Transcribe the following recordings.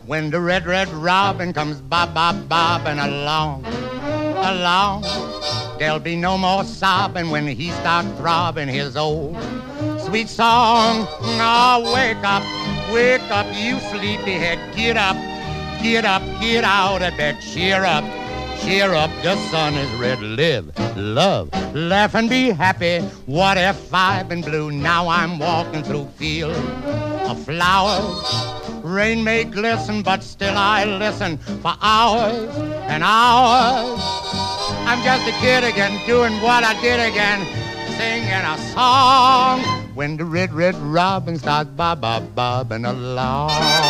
when the red, red robin comes bobbing along, along. There'll be no more sobbing when he starts throbbing his old sweet song. Oh, wake up, you sleepyhead. Get up, get out of bed. Cheer up, the sun is red. Live, love, laugh and be happy. What if I've been blue? Now I'm walking through fields of flowers. Rain may glisten, but still I listen for hours and hours. I'm just a kid again, doing what I did again, singing a song when the red, red robin starts bobbing along.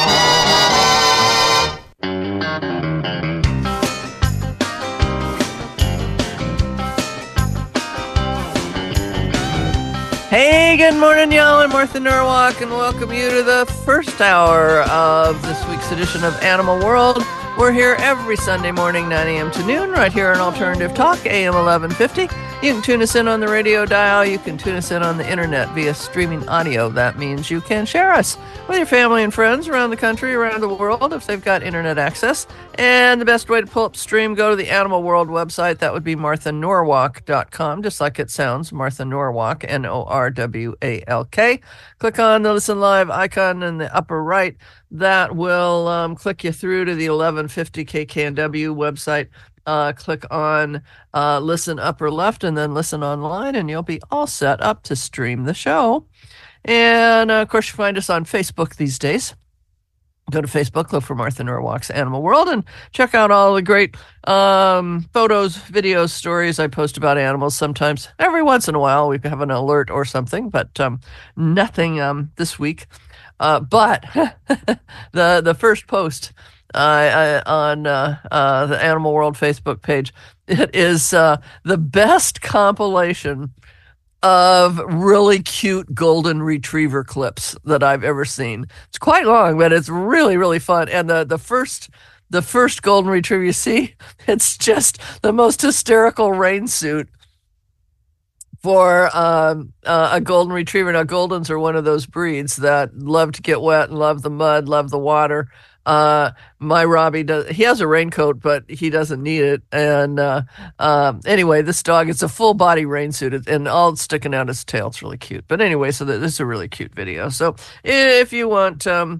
Hey, good morning, y'all. I'm Martha Norwalk, and welcome you to the first hour of this week's edition of Animal World. We're here every Sunday morning, 9 a.m. to noon, right here on Alternative Talk, AM 1150. You can tune us in on the radio dial. You can tune us in on the internet via streaming audio. That means you can share us with your family and friends around the country, around the world, if they've got internet access. And the best way to pull up stream, go to the Animal World website. That would be marthanorwalk.com, just like it sounds, Martha Norwalk, Norwalk. Click on the Listen Live icon in the upper right. That will click you through to the 1150 KKNW website. Click on Listen Upper Left and then Listen Online, and you'll be all set up to stream the show. And, of course, you find us on Facebook these days. Go to Facebook, look for Martha Norwalk's Animal World, and check out all the great photos, videos, stories I post about animals. Sometimes, every once in a while, we have an alert or something, but nothing this week. But the first post on the Animal World Facebook page, it is the best compilation of really cute golden retriever clips that I've ever seen. It's quite long, but it's really, really fun. And the first golden retriever you see, it's just the most hysterical rain suit for a golden retriever. Now, Goldens are one of those breeds that love to get wet and love the mud, love the water. My Robbie he has a raincoat, but he doesn't need it. And anyway, this dog, it's a full body rain suit and all sticking out his tail. It's really cute. But anyway, so this is a really cute video. So if you want some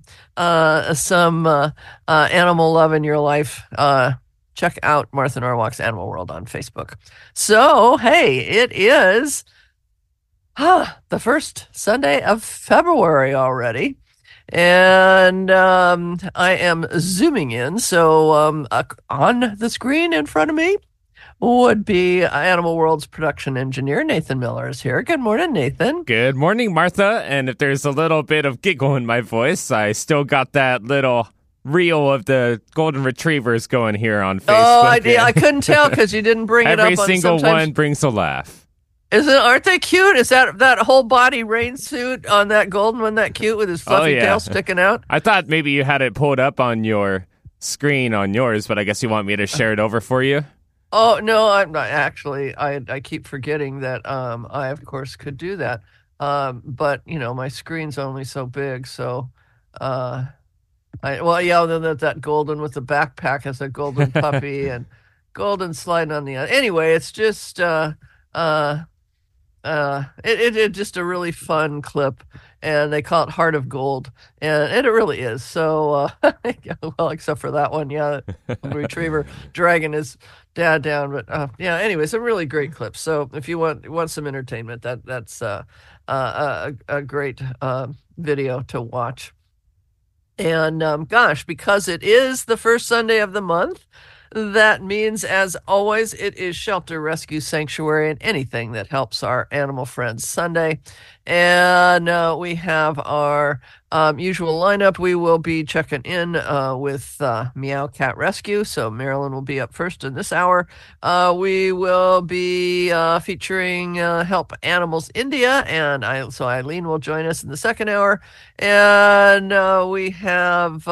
animal love in your life, check out Martha Norwalk's Animal World on Facebook. So, hey, it is the first Sunday of February already. And I am zooming in. So on the screen in front of me would be Animal World's production engineer, Nathan Miller is here. Good morning, Nathan. Good morning, Martha. And if there's a little bit of giggle in my voice, I still got that little reel of the golden retrievers going here on Facebook. Oh, I couldn't tell because you didn't bring it up. Every single one brings a laugh. Aren't they cute? Is that whole body rain suit on that golden one that cute with his fluffy tail sticking out? I thought maybe you had it pulled up on your screen on yours, but I guess you want me to share it over for you? Oh, no, I'm not. Actually, I keep forgetting that I, of course, could do that. But, my screen's only so big, so... then that golden with the backpack has a golden puppy and golden sliding on the... Anyway, it's just... It's just a really fun clip, and they call it Heart of Gold, and it really is. So, well, except for that one, the retriever dragging his dad down, but anyway, it's a really great clip. So, if you want some entertainment, that's a great video to watch. And because it is the first Sunday of the month, that means, as always, it is Shelter Rescue Sanctuary and anything that helps our animal friends Sunday. And we have our usual lineup. We will be checking in with Meow Cat Rescue. So Marilyn will be up first in this hour. We will be featuring Help Animals India. And so Eileen will join us in the second hour. And we have...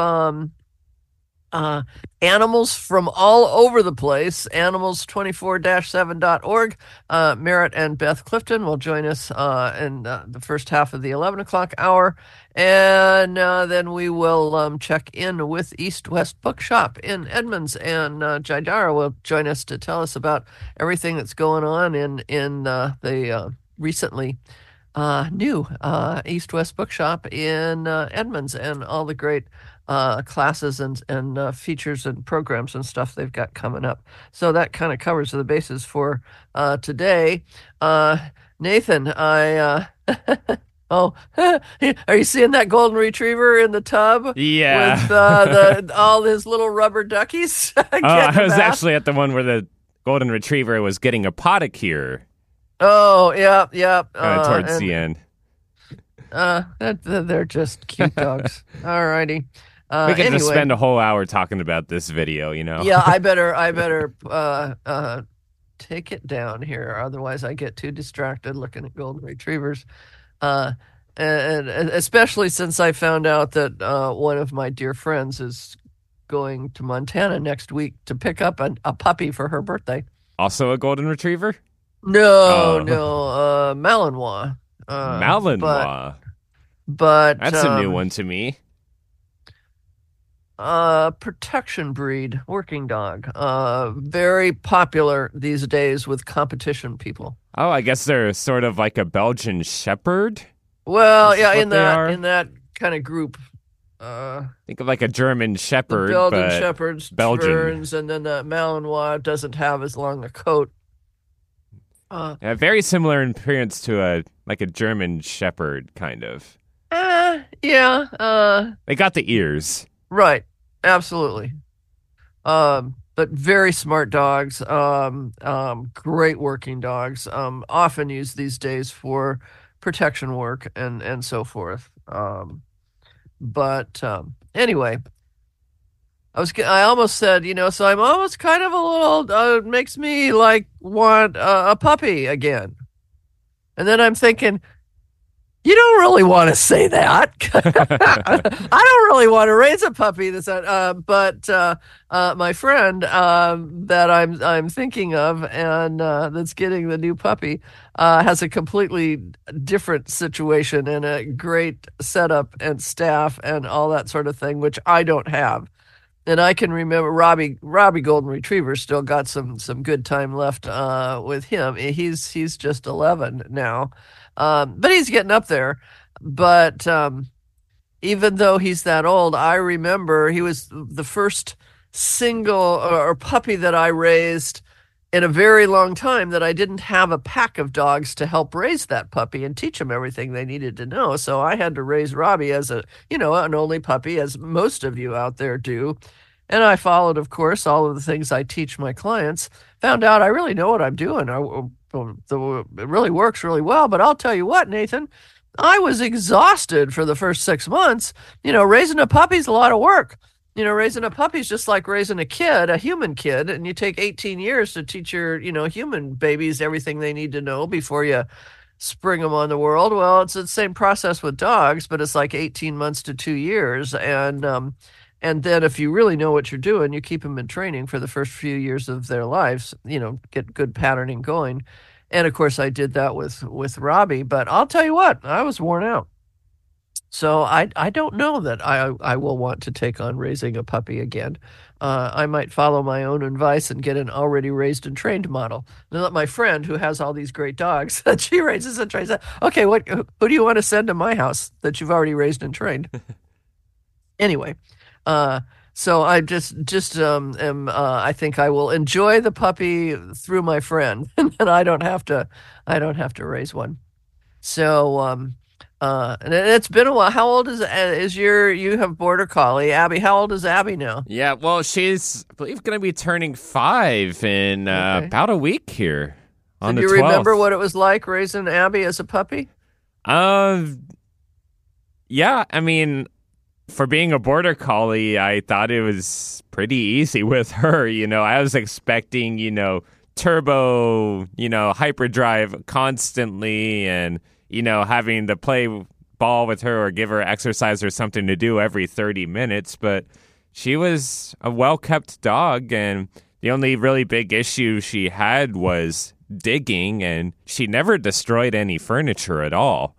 animals from all over the place, animals24-7.org. Merritt and Beth Clifton will join us in the first half of the 11 o'clock hour. And then we will check in with East West Bookshop in Edmonds, and Jaidara will join us to tell us about everything that's going on in the recently new East West Bookshop in Edmonds, and all the great classes and features and programs and stuff they've got coming up. So that kind of covers the bases for today. Nathan, I oh, are you seeing that golden retriever in the tub? Yeah. With all his little rubber duckies? I was actually at the one where the golden retriever was getting a podicure. Oh, yeah. Towards the end. They're just cute dogs. All righty. We could just spend a whole hour talking about this video, you know? Yeah, I better take it down here. Otherwise, I get too distracted looking at golden retrievers. And especially since I found out that one of my dear friends is going to Montana next week to pick up a puppy for her birthday. Also a golden retriever? No, Malinois. Malinois. But that's a new one to me. Protection breed, working dog. Very popular these days with competition people. Oh, I guess they're sort of like a Belgian Shepherd. Well, yeah, in that kind of group. Think of like a German Shepherd, Belgian Shepherds, Belgian, Terns, and then the Malinois doesn't have as long a coat. Yeah, very similar in appearance to a German Shepherd, kind of. Yeah. They got the ears. Right. Absolutely. But very smart dogs. Great working dogs. Often used these days for protection work and so forth. But anyway, I almost said, so I'm almost kind of a little, it makes me like want a puppy again. And then I'm thinking, you don't really want to say that. I don't really want to raise a puppy. But my friend that I'm thinking of and that's getting the new puppy has a completely different situation and a great setup and staff and all that sort of thing, which I don't have. And I can remember Robbie Golden Retriever still got some good time left with him. He's just 11 now. But he's getting up there. But even though he's that old, I remember he was the first single or puppy that I raised in a very long time that I didn't have a pack of dogs to help raise that puppy and teach them everything they needed to know. So I had to raise Robbie as an only puppy, as most of you out there do. And I followed, of course, all of the things I teach my clients. Found out I really know what I'm doing. It really works really well. But I'll tell you what, Nathan, I was exhausted for the first 6 months. Raising a puppy's a lot of work. Raising a puppy's just like raising a kid, a human kid, and you take 18 years to teach your, human babies everything they need to know before you spring them on the world. Well, it's the same process with dogs, but it's like 18 months to 2 years. And then if you really know what you're doing, you keep them in training for the first few years of their lives, get good patterning going. And of course I did that with Robbie, but I'll tell you what, I was worn out. So I don't know that I will want to take on raising a puppy again. I might follow my own advice and get an already raised and trained model. And let my friend who has all these great dogs that she raises and trains, okay, who do you want to send to my house that you've already raised and trained? Anyway, so I just I think I will enjoy the puppy through my friend, and I don't have to raise one. So and it's been a while. How old is you have Border Collie, Abby? How old is Abby now? Yeah, well, she's, I believe, going to be turning 5 in about a week here on the 12th. Do you remember what it was like raising Abby as a puppy? Yeah, I mean, for being a Border Collie, I thought it was pretty easy with her. I was expecting, turbo, hyperdrive constantly and, having to play ball with her or give her exercise or something to do every 30 minutes. But she was a well-kept dog, and the only really big issue she had was digging, and she never destroyed any furniture at all.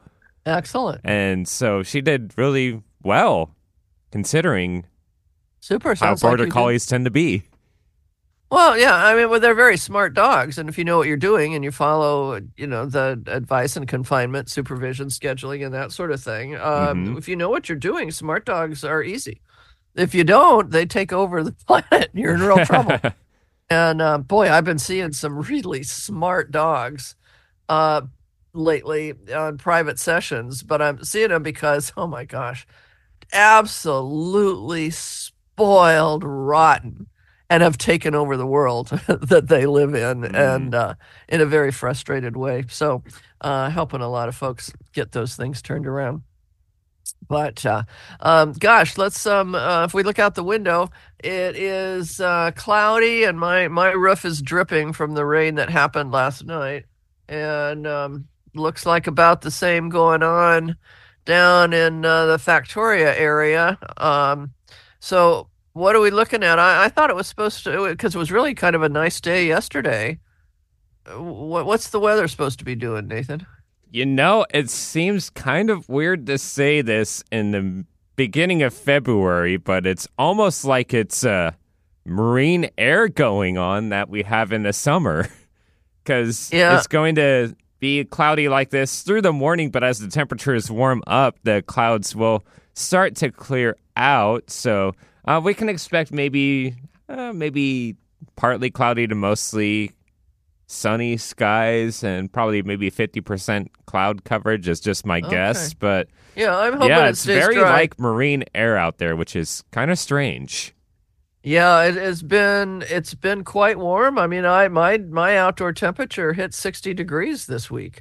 Excellent. And so she did really well, considering Super. how Sounds like border you did. collies tend to be. Well, yeah, I mean, well, they're very smart dogs, and if you know what you're doing and you follow, the advice and confinement, supervision, scheduling, and that sort of thing, Mhm. if you know what you're doing, smart dogs are easy. If you don't, they take over the planet, and you're in real trouble. And boy, I've been seeing some really smart dogs uh, lately on private sessions, but I'm seeing them because, oh my gosh, absolutely spoiled rotten and have taken over the world that they live in and in a very frustrated way. So helping a lot of folks get those things turned around. But gosh, let's if we look out the window, it is cloudy and my roof is dripping from the rain that happened last night, and looks like about the same going on down in the Factoria area. So what are we looking at? I thought it was supposed to, because it was really kind of a nice day yesterday. What's the weather supposed to be doing, Nathan? It seems kind of weird to say this in the beginning of February, but it's almost like it's marine air going on that we have in the summer. Because it's going to be cloudy like this through the morning, but as the temperatures warm up, the clouds will start to clear out. So we can expect maybe partly cloudy to mostly sunny skies, and probably maybe 50% cloud coverage is just my guess. But yeah, I'm hoping it it's stays very dry. like marine air out there, which is kind of strange. Yeah, it's been quite warm. I mean, my outdoor temperature hit 60 degrees this week.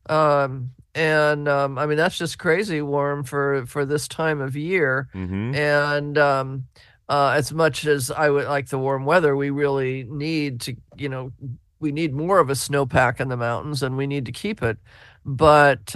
I mean, that's just crazy warm for this time of year. Mm-hmm. And as much as I would like the warm weather, we really need to, we need more of a snowpack in the mountains, and we need to keep it. But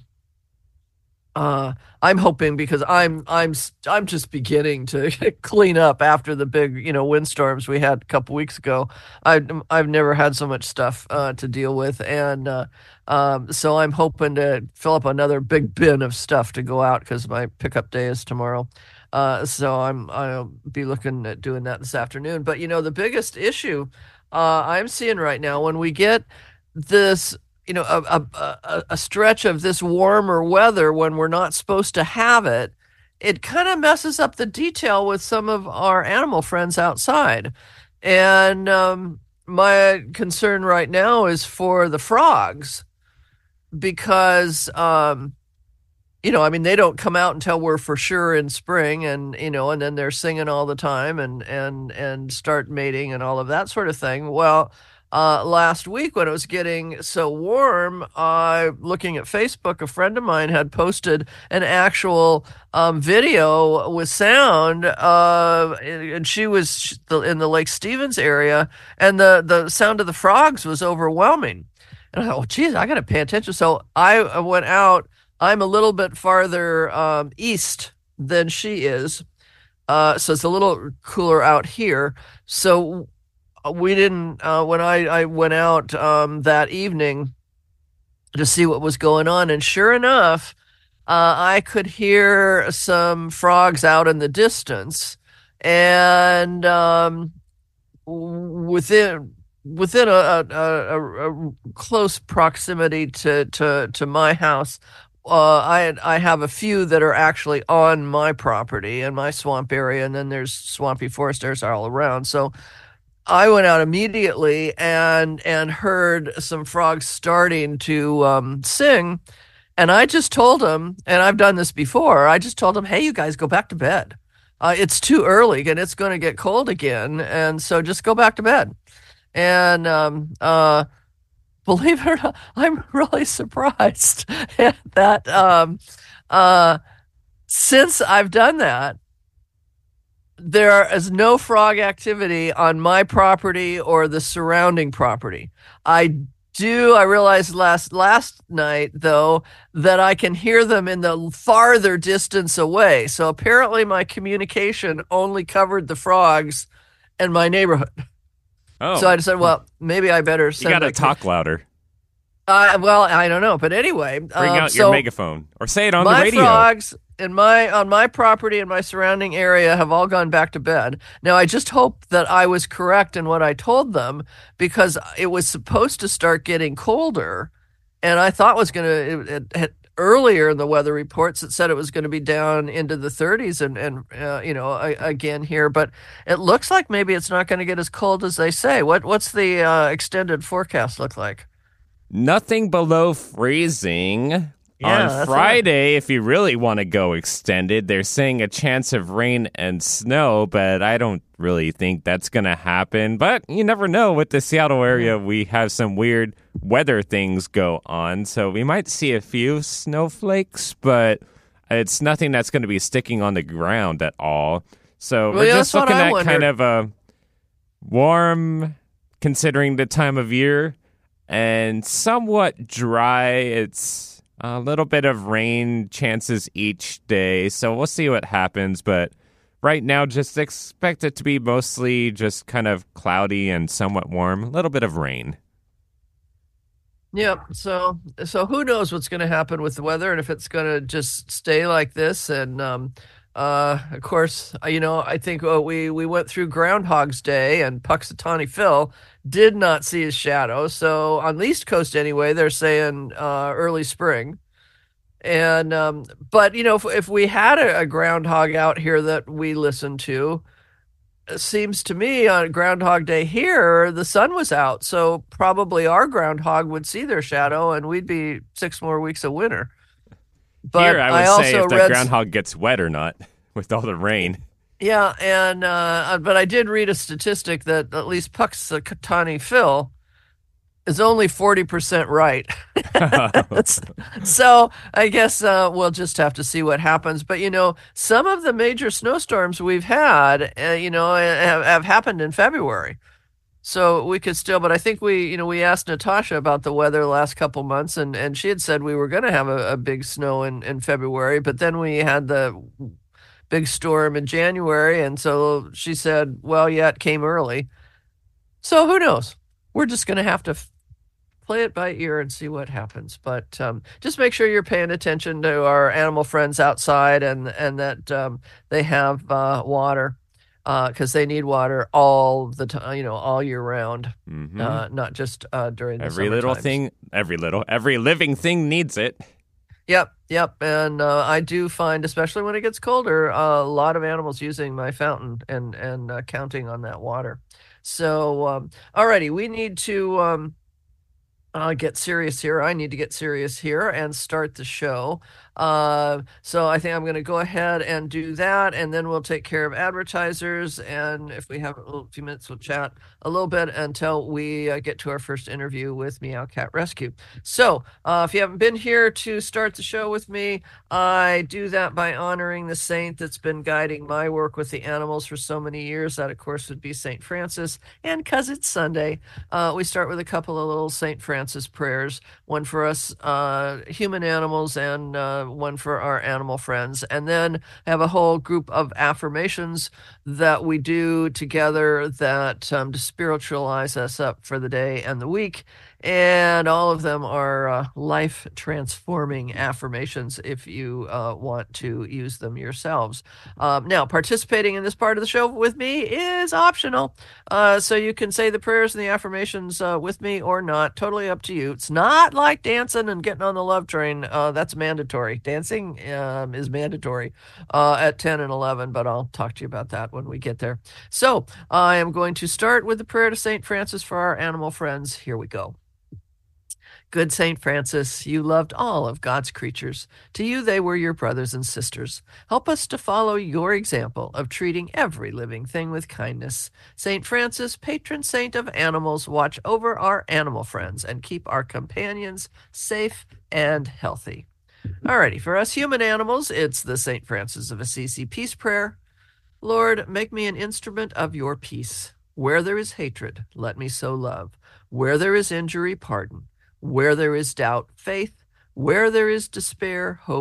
I'm hoping, because I'm just beginning to clean up after the big windstorms we had a couple weeks ago. I've never had so much stuff to deal with, and so I'm hoping to fill up another big bin of stuff to go out, because my pickup day is tomorrow. So I'll be looking at doing that this afternoon. But the biggest issue I'm seeing right now, when we get this a stretch of this warmer weather when we're not supposed to have it, it kind of messes up the detail with some of our animal friends outside. And my concern right now is for the frogs, because I mean, they don't come out until we're for sure in spring, and and then they're singing all the time and start mating and all of that sort of thing. Well, last week when it was getting so warm, looking at Facebook, a friend of mine had posted an actual video with sound, and she was in the Lake Stevens area, and the sound of the frogs was overwhelming. And I thought, well, geez, I got to pay attention. So I went out. I'm a little bit farther east than she is, so it's a little cooler out here. So we didn't, when I went out that evening to see what was going on, and sure enough, I could hear some frogs out in the distance, and within a close proximity to my house, I have a few that are actually on my property and my swamp area, and then there's swampy forest areas all around. So I went out immediately and heard some frogs starting to sing, and I just told them, and I've done this before, I just told them, hey, you guys, go back to bed. It's too early, and it's going to get cold again, and so just go back to bed. And believe it or not, I'm really surprised that since I've done that, there is no frog activity on my property or the surrounding property. I realized last night, though, that I can hear them in the farther distance away. So apparently my communication only covered the frogs in my neighborhood. Oh. So I decided, well, maybe I better send You got to talk louder. Well, I don't know, but anyway, Bring out your so megaphone or say it on the my radio. frogs on my property and my surrounding area have all gone back to bed. Now, I just hope that I was correct in what I told them because it was supposed to start getting colder, and I thought was going to earlier in the weather reports it said it was going to be down into the 30s and again here, but it looks like maybe it's not going to get as cold as they say. What's the extended forecast look like? Nothing below freezing. Yeah, On Friday, if you really want to go extended, they're saying a chance of rain and snow, but I don't really think that's going to happen. But you never know. With the Seattle area, we have some weird weather things go on, so we might see a few snowflakes, but it's nothing that's going to be sticking on the ground at all. So we're just looking at kind of a warm, considering the time of year, and somewhat dry. It's a little bit of rain chances each day, so we'll see what happens. But right now, just expect it to be mostly just kind of cloudy and somewhat warm. A little bit of rain. Yep. So who knows what's going to happen with the weather and if it's going to just stay like this. And of course, I think we went through Groundhog's Day, and Puxatawny Phil did not see his shadow. So on the East Coast anyway, they're saying early spring. And but if we had a groundhog out here that we listened to, it seems to me on Groundhog Day here, the sun was out. So probably our groundhog would see their shadow and we'd be 6 more weeks of winter. But here, I would say if the groundhog gets wet or not with all the rain. Yeah, and but I did read a statistic that at least Puxatawny Phil is only 40% right. So I guess we'll just have to see what happens. But, some of the major snowstorms we've had, have happened in February. So we could still, but I think we asked Natasha about the weather the last couple months, and she had said we were going to have a big snow in February, but then we had the big storm in January, and so she said, well, yeah, it came early. So who knows? We're just going to have to play it by ear and see what happens. But just make sure you're paying attention to our animal friends outside and that they have water. Because they need water all the time, all year round, not just during the every little times. thing, every living thing needs it. Yep, and I do find, especially when it gets colder, a lot of animals using my fountain and counting on that water. So, alrighty, we need to get serious here. I need to get serious here and start the show. So I think I'm going to go ahead and do that, and then we'll take care of advertisers. And if we have a few minutes, we'll chat a little bit until we get to our first interview with Meow Cat Rescue. So if you haven't been here to start the show with me, I do that by honoring the saint that's been guiding my work with the animals for so many years. That, of course, would be St. Francis. And because it's Sunday, we start with a couple of little St. Francis prayers, one for us human animals and one for our animal friends, and then have a whole group of affirmations that we do together that to spiritualize us up for the day and the week. And all of them are life-transforming affirmations if you want to use them yourselves. Now, participating in this part of the show with me is optional. So you can say the prayers and the affirmations with me or not. Totally up to you. It's not like dancing and getting on the love train. That's mandatory. Dancing is mandatory at 10 and 11, but I'll talk to you about that when we get there. So I am going to start with the prayer to St. Francis for our animal friends. Here we go. Good St. Francis, you loved all of God's creatures. To you they were your brothers and sisters. Help us to follow your example of treating every living thing with kindness. St. Francis, patron saint of animals, watch over our animal friends and keep our companions safe and healthy. Alrighty, for us human animals, it's the St. Francis of Assisi Peace Prayer. Lord, make me an instrument of your peace. Where there is hatred, let me sow love. Where there is injury, pardon. Where there is doubt, faith. Where there is despair, hope.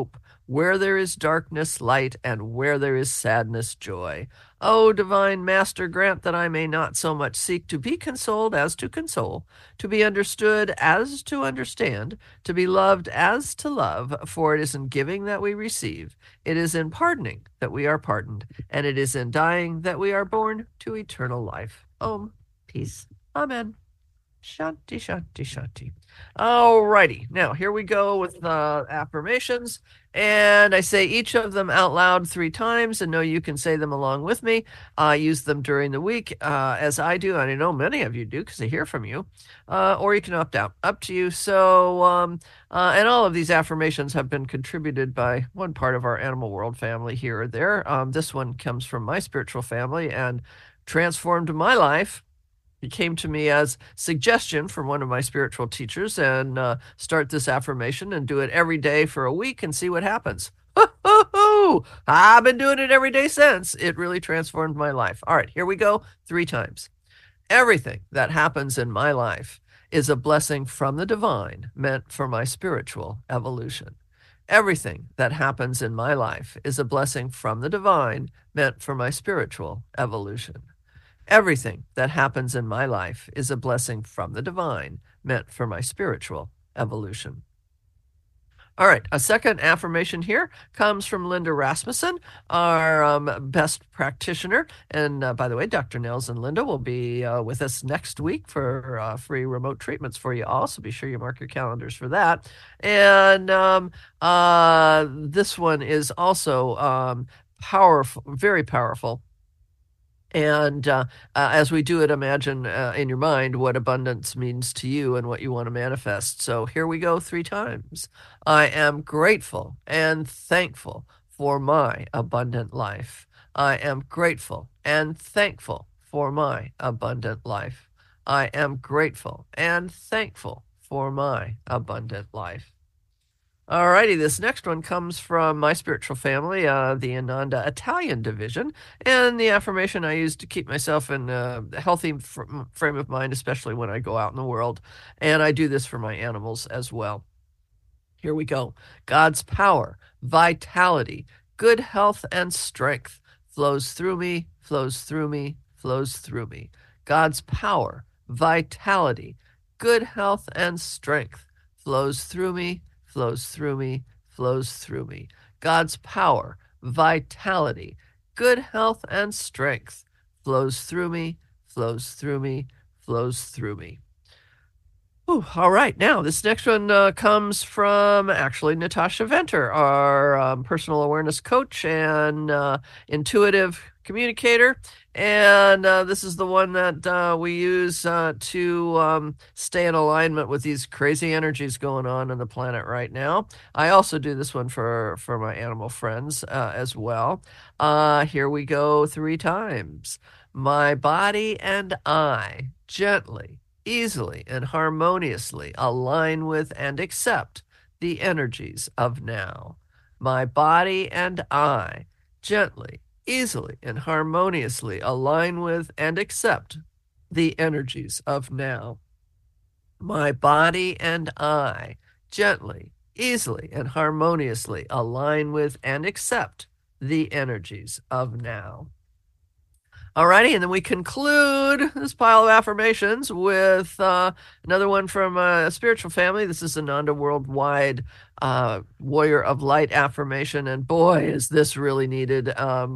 Where there is darkness, light, and where there is sadness, joy. O divine Master, grant that I may not so much seek to be consoled as to console, to be understood as to understand, to be loved as to love, for it is in giving that we receive, it is in pardoning that we are pardoned, and it is in dying that we are born to eternal life. Om. Peace. Amen. Shanti, shanti, shanti. Alrighty, now here we go with affirmations, and I say each of them out loud 3 times, and know you can say them along with me. Use them during the week, as I do, and I know many of you do because I hear from you, or you can opt out. Up to you. So, and all of these affirmations have been contributed by one part of our Animal World family here or there. This one comes from my spiritual family and transformed my life. It came to me as suggestion from one of my spiritual teachers, and start this affirmation and do it every day for a week and see what happens. I've been doing it every day since. It really transformed my life. All right, here we go 3 times. Everything that happens in my life is a blessing from the divine meant for my spiritual evolution. Everything that happens in my life is a blessing from the divine meant for my spiritual evolution. Everything that happens in my life is a blessing from the divine, meant for my spiritual evolution. All right, a second affirmation here comes from Linda Rasmussen, our best practitioner. And by the way, Dr. Nels and Linda will be with us next week for free remote treatments for you all, so be sure you mark your calendars for that. And this one is also powerful, very powerful. And as we do it, imagine in your mind what abundance means to you and what you want to manifest. So here we go 3 times. I am grateful and thankful for my abundant life. I am grateful and thankful for my abundant life. I am grateful and thankful for my abundant life. Alrighty, this next one comes from my spiritual family, the Ananda Italian division, and the affirmation I use to keep myself in a healthy frame of mind, especially when I go out in the world, and I do this for my animals as well. Here we go. God's power, vitality, good health, and strength flows through me, flows through me, flows through me. God's power, vitality, good health, and strength flows through me, flows through me, flows through me. God's power, vitality, good health, and strength flows through me, flows through me, flows through me. Ooh, all right, now this next one comes from actually Natasha Venter, our personal awareness coach and intuitive communicator. And this is the one that we use to stay in alignment with these crazy energies going on the planet right now. I also do this one for my animal friends as well. Here we go 3 times. My body and I gently, easily, and harmoniously align with and accept the energies of now. My body and I gently, easily, and harmoniously align with and accept the energies of now. My body and I gently, easily, and harmoniously align with and accept the energies of now. Alrighty, and then we conclude this pile of affirmations with another one from a spiritual family. This is Ananda Worldwide Warrior of Light affirmation, and boy, is this really needed.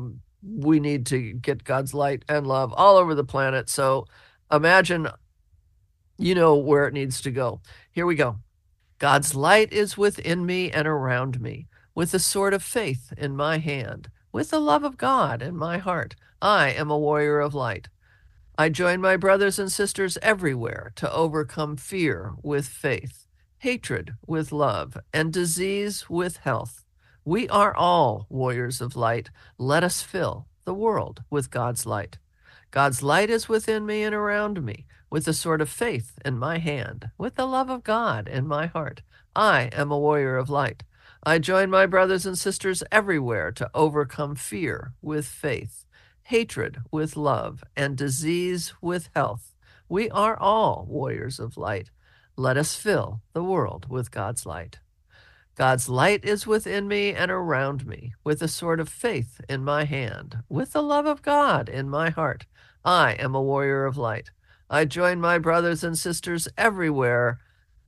We need to get God's light and love all over the planet. So imagine, you know, where it needs to go. Here we go. God's light is within me and around me, with the sword of faith in my hand, with the love of God in my heart. I am a warrior of light. I join my brothers and sisters everywhere to overcome fear with faith, hatred with love, and disease with health. We are all warriors of light. Let us fill the world with God's light. God's light is within me and around me, with the sword of faith in my hand, with the love of God in my heart. I am a warrior of light. I join my brothers and sisters everywhere to overcome fear with faith, hatred with love, and disease with health. We are all warriors of light. Let us fill the world with God's light. God's light is within me and around me, with a sword of faith in my hand, with the love of God in my heart. I am a warrior of light. I join my brothers and sisters everywhere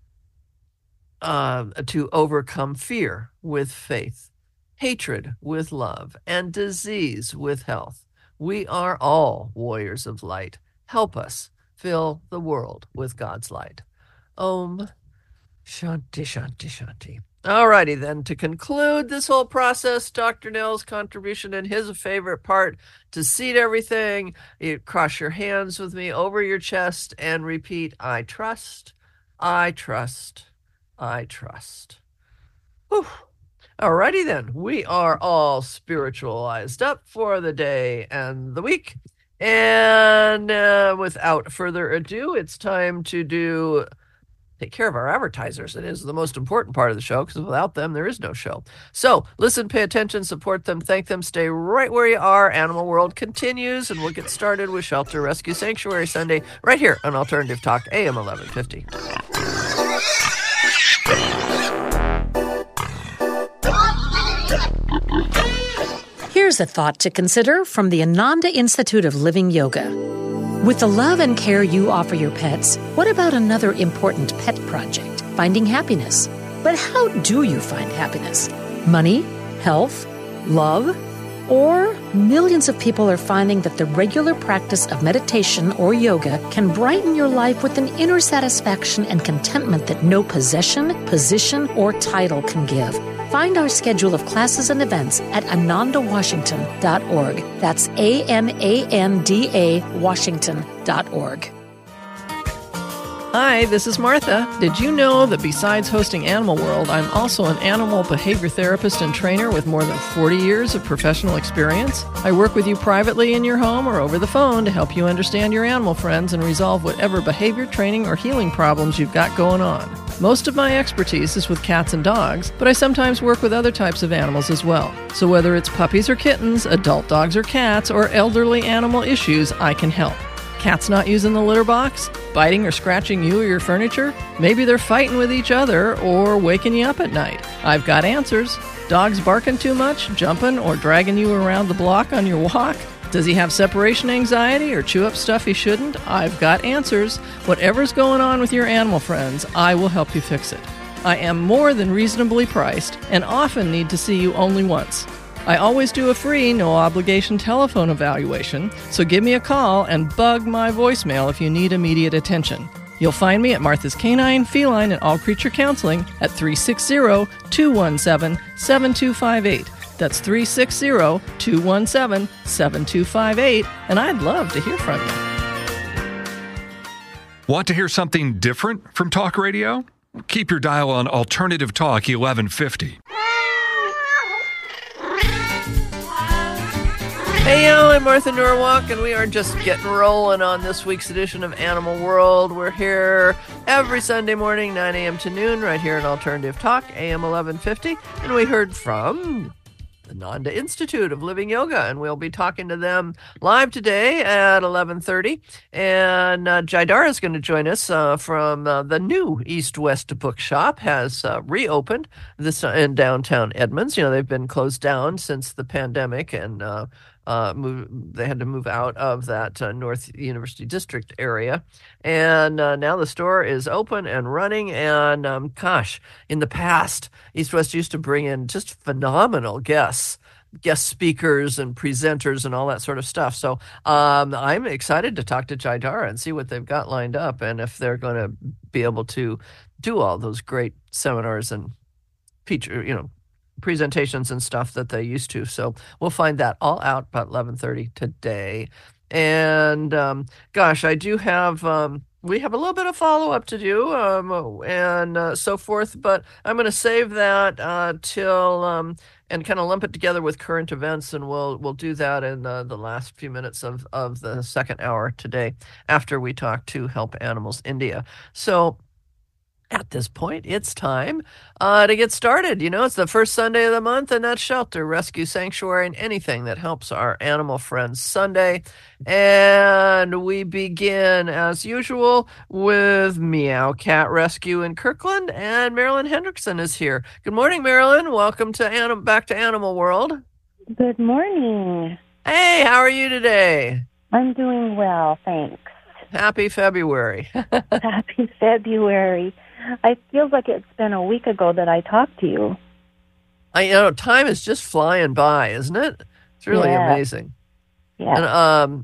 to overcome fear with faith, hatred with love, and disease with health. We are all warriors of light. Help us fill the world with God's light. Om Shanti Shanti Shanti. Alrighty then, to conclude this whole process, Dr. Nell's contribution and his favorite part, to seat everything, you cross your hands with me over your chest and repeat, I trust, I trust, I trust. Whew. Alrighty then, we are all spiritualized up for the day and the week. And without further ado, it's time to take care of our advertisers. It is the most important part of the show, because without them, there is no show. So listen, pay attention, support them, thank them, stay right where you are. Animal World continues, and we'll get started with Shelter Rescue Sanctuary Sunday right here on Alternative Talk, AM 1150. Here's a thought to consider from the Ananda Institute of Living Yoga. With the love and care you offer your pets, what about another important pet project, finding happiness? But how do you find happiness? Money? Health? Love? Or millions of people are finding that the regular practice of meditation or yoga can brighten your life with an inner satisfaction and contentment that no possession, position, or title can give. Find our schedule of classes and events at anandawashington.org. That's ANANDA Washington.org. Hi, this is Martha. Did you know that besides hosting Animal World, I'm also an animal behavior therapist and trainer with more than 40 years of professional experience? I work with you privately in your home or over the phone to help you understand your animal friends and resolve whatever behavior, training, or healing problems you've got going on. Most of my expertise is with cats and dogs, but I sometimes work with other types of animals as well. So whether it's puppies or kittens, adult dogs or cats, or elderly animal issues, I can help. Cats not using the litter box? Biting or scratching you or your furniture? Maybe they're fighting with each other or waking you up at night. I've got answers. Dogs barking too much, jumping, or dragging you around the block on your walk? Does he have separation anxiety or chew up stuff he shouldn't? I've got answers. Whatever's going on with your animal friends, I will help you fix it. I am more than reasonably priced and often need to see you only once. I always do a free, no-obligation telephone evaluation, so give me a call and bug my voicemail if you need immediate attention. You'll find me at Martha's Canine, Feline, and All Creature Counseling at 360-217-7258. That's 360-217-7258, and I'd love to hear from you. Want to hear something different from talk radio? Keep your dial on Alternative Talk 1150. Hey, yo, I'm Martha Norwalk, and we are just getting rolling on this week's edition of Animal World. We're here every Sunday morning, 9 a.m. to noon, right here in Alternative Talk, AM 1150. And we heard from the Ananda Institute of Living Yoga, and we'll be talking to them live today at 11:30. And Jaidara is going to join us from the new East West Bookshop, has reopened this in downtown Edmonds. You know, they've been closed down since the pandemic, and they had to move out of that North University District area, and now the store is open and running. And in the past, East West used to bring in just phenomenal guest speakers and presenters and all that sort of stuff. So I'm excited to talk to Jaidara and see what they've got lined up, and if they're going to be able to do all those great seminars and feature, presentations and stuff that they used to. So we'll find that all out about 11:30 today. And I do have we have a little bit of follow-up to do and so forth, but I'm going to save that till and kind of lump it together with current events, and we'll do that in the last few minutes of the second hour today after we talk to Help Animals India. So at this point, it's time to get started. It's the first Sunday of the month, and that's Shelter, Rescue, Sanctuary, and anything that helps our animal friends Sunday. And we begin, as usual, with Meow Cat Rescue in Kirkland, and Marilyn Hendrickson is here. Good morning, Marilyn. Welcome to back to Animal World. Good morning. Hey, how are you today? I'm doing well, thanks. Happy February. Happy February. It feels like it's been a week ago that I talked to you. Time is just flying by, isn't it? It's really amazing. Yeah. And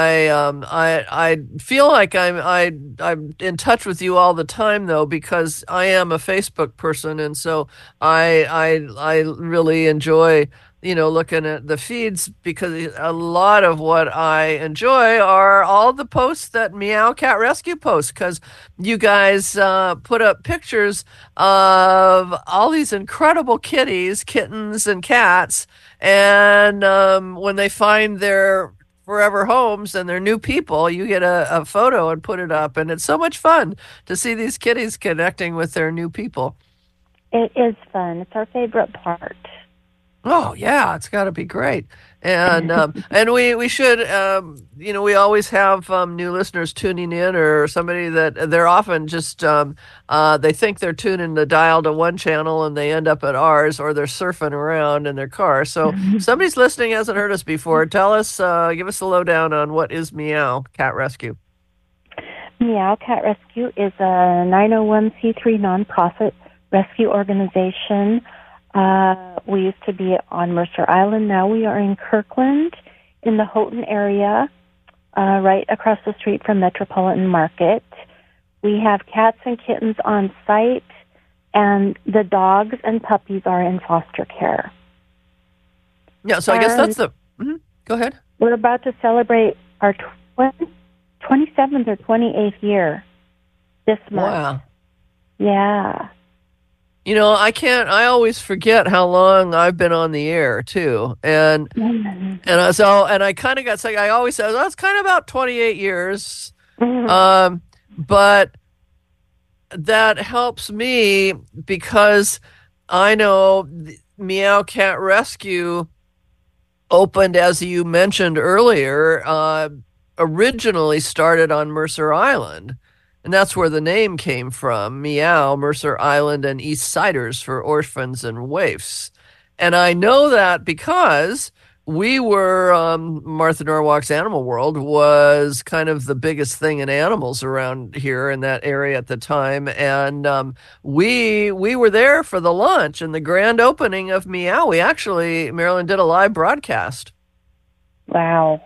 I feel like I'm in touch with you all the time though, because I am a Facebook person, and so I really enjoy looking at the feeds, because a lot of what I enjoy are all the posts that Meow Cat Rescue posts, because you guys put up pictures of all these incredible kittens, and cats, and when they find their forever homes and their new people, you get a photo and put it up, and it's so much fun to see these kitties connecting with their new people. It is fun. It's our favorite part. Oh yeah, it's got to be great, and and we should we always have new listeners tuning in, or somebody that they're often just they think they're tuning the dial to one channel and they end up at ours, or they're surfing around in their car. So if somebody's listening hasn't heard us before, tell us, give us a lowdown on what is Meow Cat Rescue. Meow Cat Rescue is a 901c3 nonprofit rescue organization. We used to be on Mercer Island. Now we are in Kirkland, in the Houghton area, right across the street from Metropolitan Market. We have cats and kittens on site, and the dogs and puppies are in foster care. Yeah, so I guess that's the... Go ahead. We're about to celebrate our 27th or 28th year this month. Wow. Yeah. I always forget how long I've been on the air too. And I kind of got sick. I always say, it's kind of about 28 years. But that helps me, because I know Meow Cat Rescue opened, as you mentioned earlier, originally started on Mercer Island. And that's where the name came from, Meow, Mercer Island, and East Siders for orphans and waifs. And I know that because we were, Martha Norwalk's Animal World was kind of the biggest thing in animals around here in that area at the time. And we were there for the launch and the grand opening of Meow. We actually, Marilyn, did a live broadcast. Wow.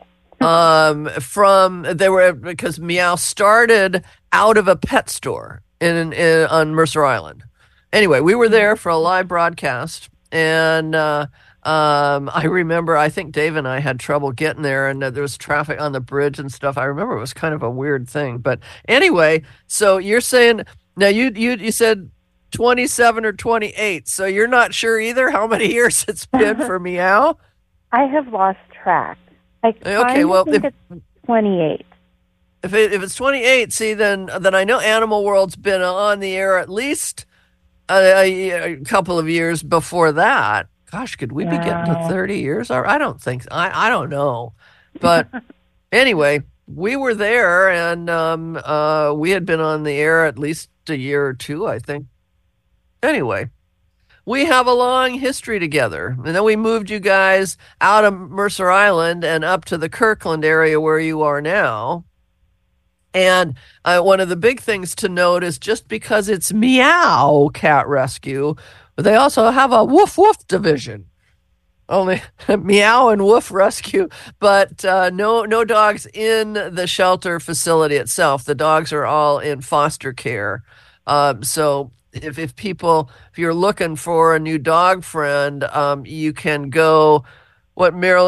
Because Meow started out of a pet store on Mercer Island. Anyway, we were there for a live broadcast, and I remember, I think Dave and I had trouble getting there, and there was traffic on the bridge and stuff. I remember it was kind of a weird thing. But anyway, so you're saying, now you said 27 or 28, so you're not sure either how many years it's been for Meow? I have lost track. Okay, well, think it's 28. If it's 28, see, then I know Animal World's been on the air at least a couple of years before that. Gosh, could we be getting to 30 years? I don't think. I don't know. But anyway, we were there, and we had been on the air at least a year or two, I think. Anyway, we have a long history together. And then we moved you guys out of Mercer Island and up to the Kirkland area where you are now. And one of the big things to note is, just because it's Meow Cat Rescue, they also have a Woof Woof division. Only Meow and Woof Rescue, but no dogs in the shelter facility itself. The dogs are all in foster care. So if you're looking for a new dog friend, you can go the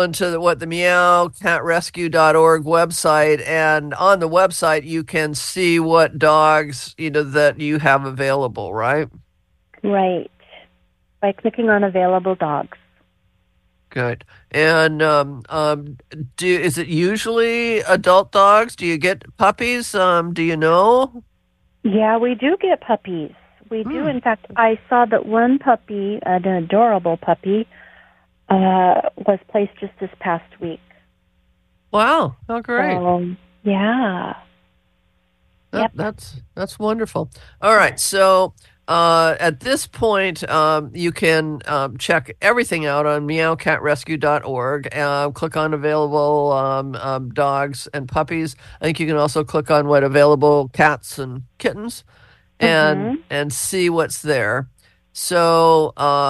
meowcatrescue.org website, and on the website you can see what dogs that you have available, right? Right. By clicking on available dogs. Good. And is it usually adult dogs? Do you get puppies? Do you know? Yeah, we do get puppies. We do. In fact, I saw that one puppy, an adorable puppy, was placed just this past week. Wow. Oh, great. Yeah. Yep. That's wonderful. All right. So at this point, you can check everything out on meowcatrescue.org. Click on available dogs and puppies. I think you can also click on available cats and kittens, and see what's there. So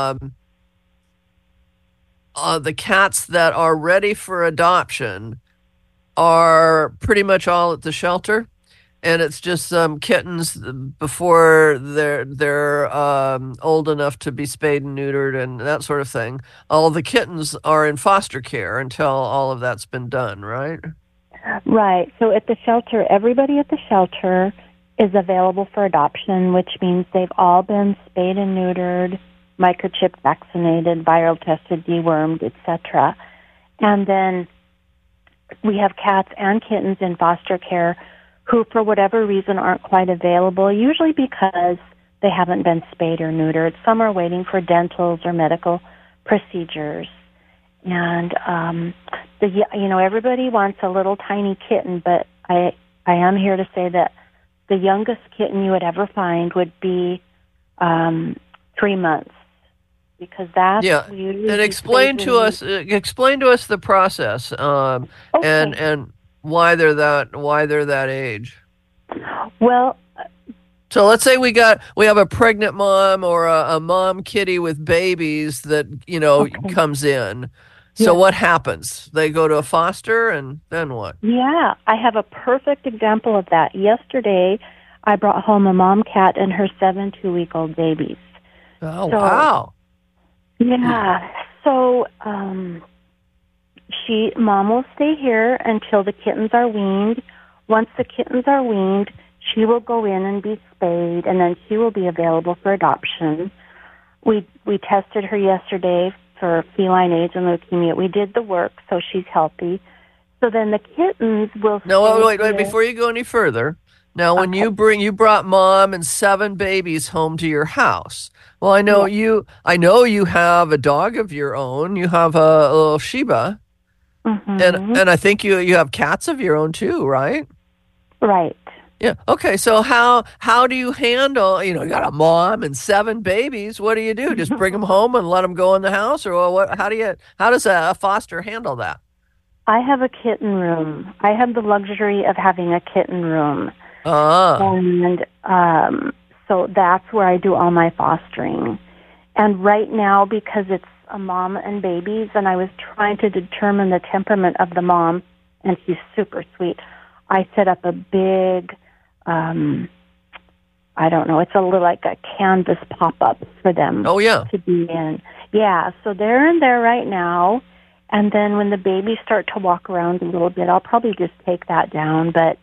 the cats that are ready for adoption are pretty much all at the shelter. And it's just kittens before they're old enough to be spayed and neutered and that sort of thing. All the kittens are in foster care until all of that's been done, right? Right. So at the shelter, everybody at the shelter is available for adoption, which means they've all been spayed and neutered, microchipped, vaccinated, viral tested, dewormed, etc. And then we have cats and kittens in foster care who, for whatever reason, aren't quite available, usually because they haven't been spayed or neutered. Some are waiting for dentals or medical procedures. And, everybody wants a little tiny kitten, but I am here to say that the youngest kitten you would ever find would be 3 months. Because that's usually and explain to us the process and why they're that age. Well, so let's say we have a pregnant mom or a mom kitty with babies that comes in. So what happens? They go to a foster, and then what? Yeah, I have a perfect example of that. Yesterday, I brought home a mom cat and her 7 2-week-old babies. Oh, wow. Yeah. So Mom will stay here until the kittens are weaned. Once the kittens are weaned, she will go in and be spayed, and then she will be available for adoption. We tested her yesterday for feline AIDS and leukemia. We did the work, so she's healthy. So then the kittens will. No, wait! Before you go any further, now when you brought Mom and 7 babies home to your house. Well, I know you have a dog of your own. You have a little Shiba. Mm-hmm. And I think you have cats of your own too, right? Right. Yeah. Okay. So how do you handle? You got a mom and 7 babies. What do you do? Just bring them home and let them go in the house, or what? How does a foster handle that? I have a kitten room. I have the luxury of having a kitten room, and so that's where I do all my fostering. And right now, because it's a mom and babies, and I was trying to determine the temperament of the mom, and she's super sweet, I set up a big, I don't know, it's a little like a canvas pop-up for them to be in. Yeah, so they're in there right now, and then when the babies start to walk around a little bit, I'll probably just take that down, but...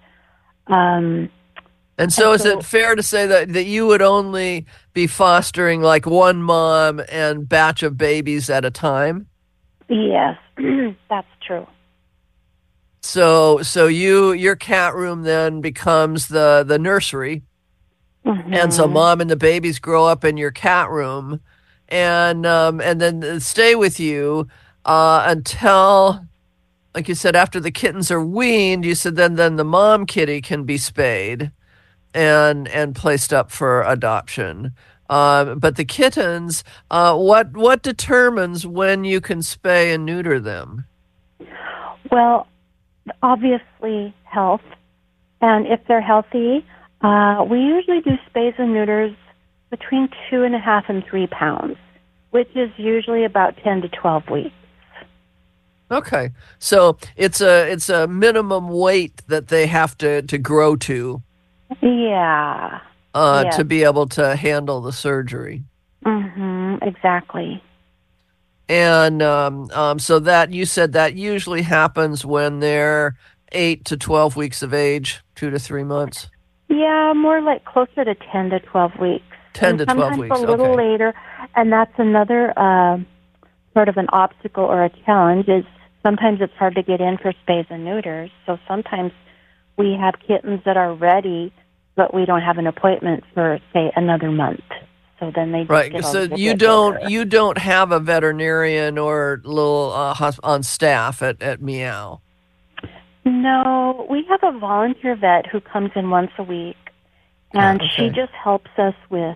And so is it fair to say that you would only be fostering like one mom and batch of babies at a time? Yes, that's true. So your cat room then becomes the nursery. Mm-hmm. And so Mom and the babies grow up in your cat room and then stay with you until, like you said, after the kittens are weaned, you said then the mom kitty can be spayed and placed up for adoption. But the kittens, what determines when you can spay and neuter them? Well, obviously health. And if they're healthy, we usually do spays and neuters between 2.5 and 3 pounds, which is usually about 10 to 12 weeks. Okay. So it's a minimum weight that they have to grow to. Yeah. To be able to handle the surgery. Mm-hmm. Exactly. And so that you said that usually happens when they're 8 to 12 weeks of age, 2 to 3 months. Yeah, more like closer to 10 to 12 weeks. 10 to 12 weeks. Sometimes a little later, and that's another sort of an obstacle or a challenge. Is sometimes it's hard to get in for spays and neuters. So sometimes we have kittens that are ready but we don't have an appointment for, say, another month. So then they just get all So the you don't have a veterinarian or little on staff at Meow. No, we have a volunteer vet who comes in once a week, and she just helps us with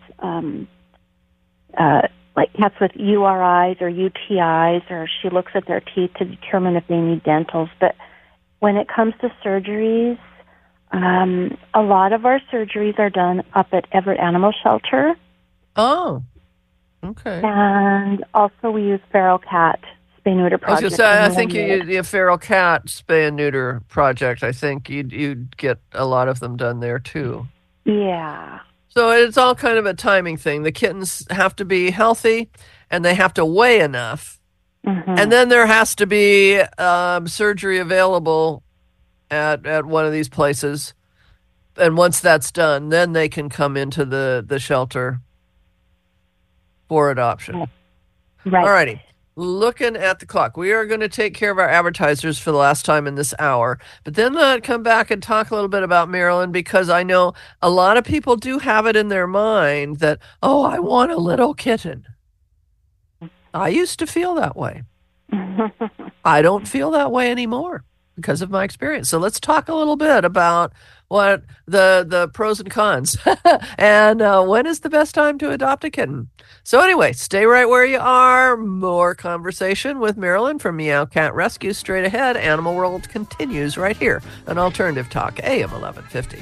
like cats with URIs or UTIs, or she looks at their teeth to determine if they need dentals. But when it comes to surgeries, a lot of our surgeries are done up at Everett Animal Shelter. Oh, okay. And also we use Feral Cat Spay Neuter Project. I was going to say, I think the Feral Cat Spay and Neuter Project, I think you'd get a lot of them done there too. Yeah. So it's all kind of a timing thing. The kittens have to be healthy and they have to weigh enough. Mm-hmm. And then there has to be surgery available at one of these places. And once that's done, then they can come into the shelter for adoption. Right. All righty. Looking at the clock, we are going to take care of our advertisers for the last time in this hour, but then come back and talk a little bit about Marilyn, because I know a lot of people do have it in their mind that, oh, I want a little kitten. I used to feel that way. I don't feel that way anymore because of my experience. So let's talk a little bit about what the pros and cons and when is the best time to adopt a kitten. So anyway, stay right where you are. More conversation with Marilyn from Meow Cat Rescue straight ahead. Animal World continues right here on Alternative Talk, AM 1150.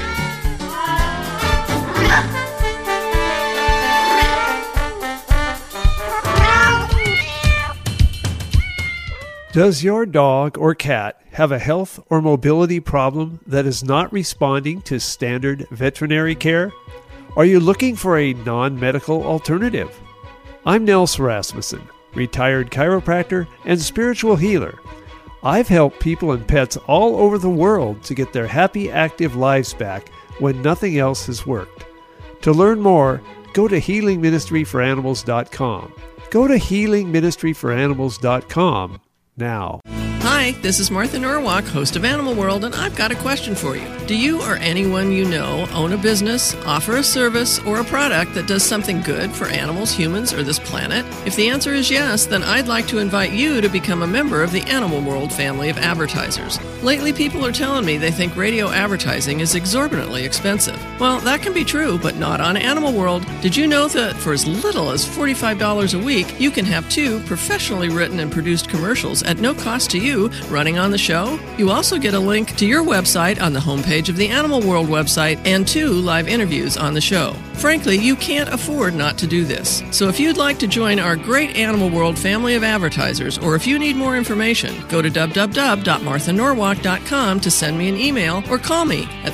Does your dog or cat have a health or mobility problem that is not responding to standard veterinary care? Are you looking for a non-medical alternative? I'm Nels Rasmussen, retired chiropractor and spiritual healer. I've helped people and pets all over the world to get their happy, active lives back when nothing else has worked. To learn more, go to healingministryforanimals.com. Go to healingministryforanimals.com now. Hi, this is Martha Norwalk, host of Animal World, and I've got a question for you. Do you or anyone you know own a business, offer a service, or a product that does something good for animals, humans, or this planet? If the answer is yes, then I'd like to invite you to become a member of the Animal World family of advertisers. Lately, people are telling me they think radio advertising is exorbitantly expensive. Well, that can be true, but not on Animal World. Did you know that for as little as $45 a week, you can have 2 professionally written and produced commercials at no cost to you running on the show? You also get a link to your website on the homepage of the Animal World website and 2 live interviews on the show. Frankly, you can't afford not to do this. So if you'd like to join our great Animal World family of advertisers, or if you need more information, go to www.marthanorwalk.com to send me an email or call me at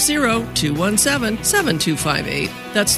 360-217-7258. That's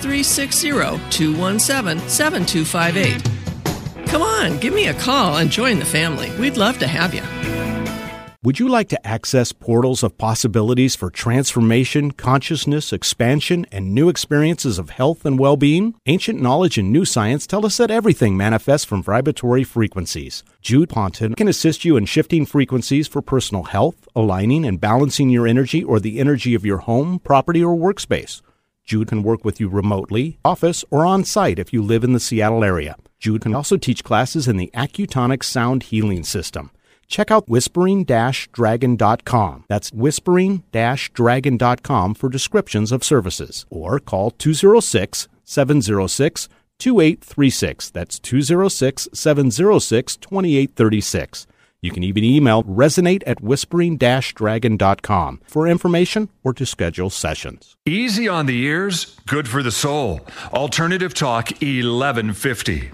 360-217-7258. Come on, give me a call and join the family. We'd love to have you. Would you like to access portals of possibilities for transformation, consciousness, expansion, and new experiences of health and well-being? Ancient knowledge and new science tell us that everything manifests from vibratory frequencies. Jude Ponton can assist you in shifting frequencies for personal health, aligning and balancing your energy or the energy of your home, property, or workspace. Jude can work with you remotely, office, or on-site if you live in the Seattle area. Jude can also teach classes in the Accutonic Sound Healing System. Check out whispering-dragon.com. That's whispering-dragon.com for descriptions of services. Or call 206-706-2836. That's 206-706-2836. You can even email resonate@whispering-dragon.com for information or to schedule sessions. Easy on the ears, good for the soul. Alternative Talk 1150.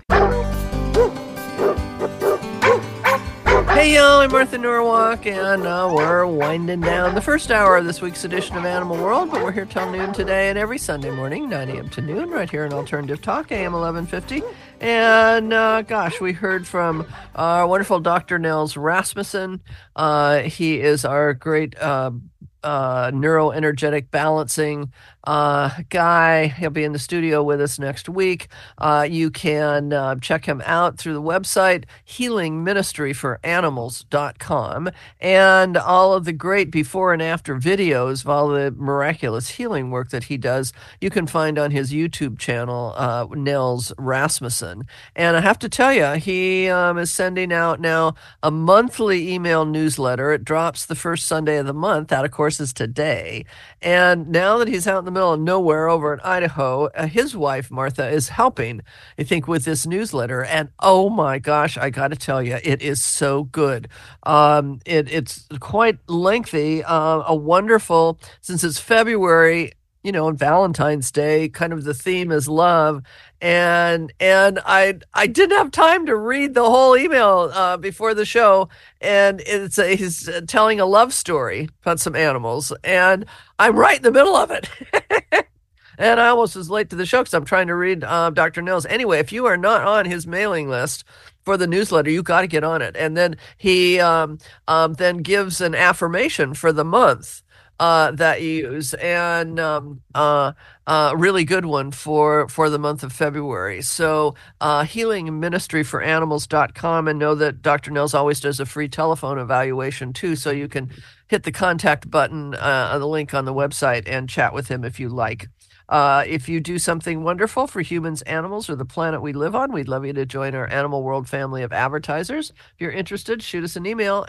Hey y'all, I'm Martha Norwalk, and we're winding down the first hour of this week's edition of Animal World, but we're here till noon today and every Sunday morning, 9 a.m. to noon, right here on Alternative Talk, AM 1150. And we heard from our wonderful Dr. Nels Rasmussen. He is our great neuroenergetic balancing Guy. He'll be in the studio with us next week. You can check him out through the website, healingministryforanimals.com, and all of the great before and after videos of all the miraculous healing work that he does, you can find on his YouTube channel, Nels Rasmussen. And I have to tell you, he is sending out now a monthly email newsletter. It drops the first Sunday of the month. That, of course, is today. And now that he's out in the middle of nowhere over in Idaho, his wife, Martha, is helping, I think, with this newsletter. And oh my gosh, I got to tell you, it is so good. It's quite lengthy, a wonderful, since it's February, on Valentine's Day, kind of the theme is love. And I didn't have time to read the whole email before the show, and he's telling a love story about some animals, and I'm right in the middle of it. And I almost was late to the show because I'm trying to read Dr. Nels. Anyway, if you are not on his mailing list for the newsletter, you got to get on it. And then he then gives an affirmation for the month that you use, and really good one for the month of February. So healingministryforanimals.com, and know that Dr. Nels always does a free telephone evaluation too, so you can hit the contact button, the link on the website, and chat with him if you like. If you do something wonderful for humans, animals, or the planet we live on, we'd love you to join our Animal World family of advertisers. If you're interested, shoot us an email,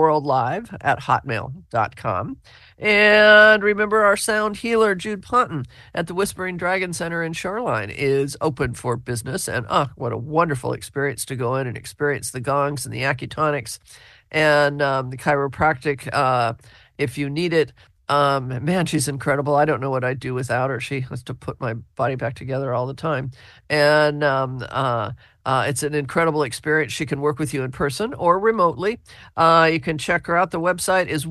animalworldlive@hotmail.com. And remember, our sound healer, Jude Ponton, at the Whispering Dragon Center in Shoreline, is open for business. And what a wonderful experience to go in and experience the gongs and the acutonics and the chiropractic if you need it. Man, she's incredible. I don't know what I'd do without her. She has to put my body back together all the time. And it's an incredible experience. She can work with you in person or remotely. You can check her out. The website is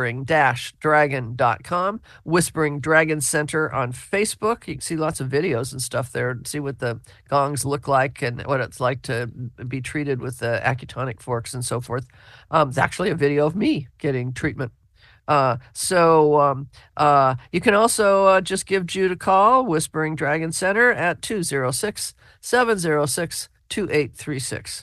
whispering-dragon.com, Whispering Dragon Center on Facebook. You can see lots of videos and stuff there and see what the gongs look like and what it's like to be treated with the acutonic forks and so forth. It's actually a video of me getting treatment. So you can also just give Jude a call, Whispering Dragon Center, at 206-706-2836.